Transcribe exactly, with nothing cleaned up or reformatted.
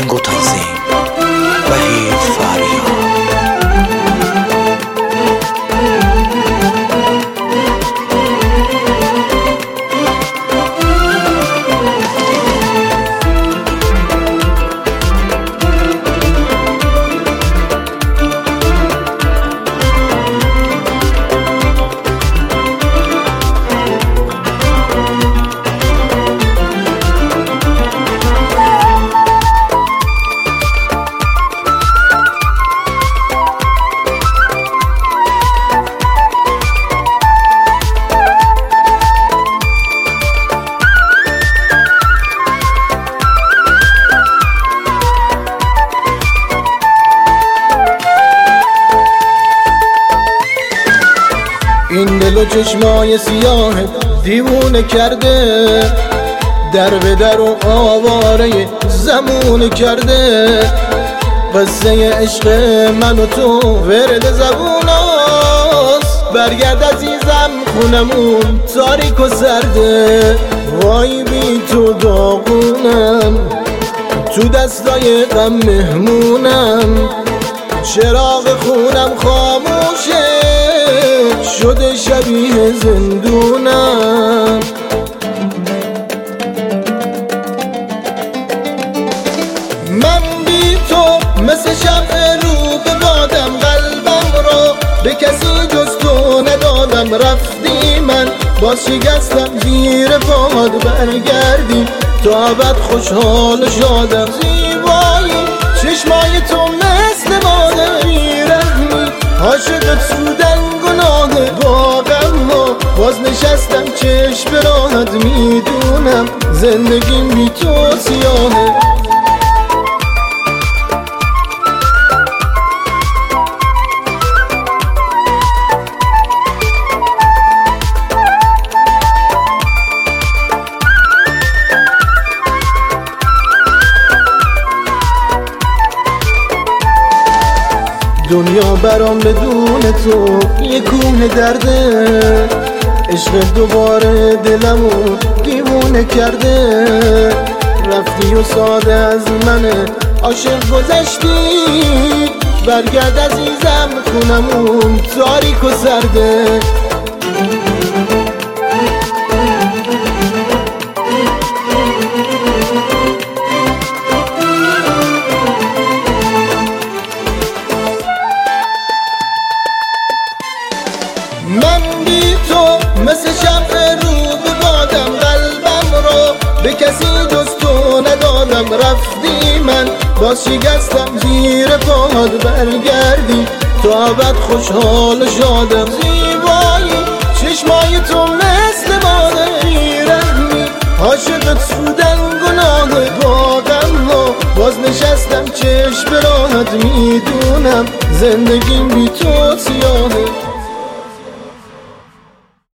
آهنگ و تنظیم وحید فریاد. این دل و چشمای سیاه دیوونه کرده، در به در و آواره زمونه کرده. قصه عشق من و تو ورد زبوناست، برگرد عزیزم خونمون تاریک و سرده. وای بی تو داغونم، تو دستای غم مهمونم، چراغ خونم خاموشه شده شبیه زندونم. من بی تو مثل شمع رو به بادم، قلبم رو به کسی جز تو ندادم. رفتی من باز شکستم زیر پاد، برگردی تا ابد خوشحال و شادم. زیبایی چشمای تو مثل مادر، بیرحمی عاشقت سودن گناه. باغم و باز نشستم چشم به راحت، میدونم زندگیم بی تو سیاهه. دنیا برام بدون تو یه کوه درده، عشق دوباره دلمو دیوونه کرده. رفتی و ساده از من عاشق گذشتی، برگرد عزیزم خونمون تاریک و سرده. من بی تو مثل شمع رو به بادم، قلبم رو به کسی جز تو ندادم. رفتی من باز شکستم زیر پاد، برگردی تا ابد خوشحال و شادم. زیبایی چشمای تو مثل مادر، بیرحمی عاشقت سودن گناه. باغم و باز نشستم چشم به راحت، میدونم زندگیم بی تو سیاهه.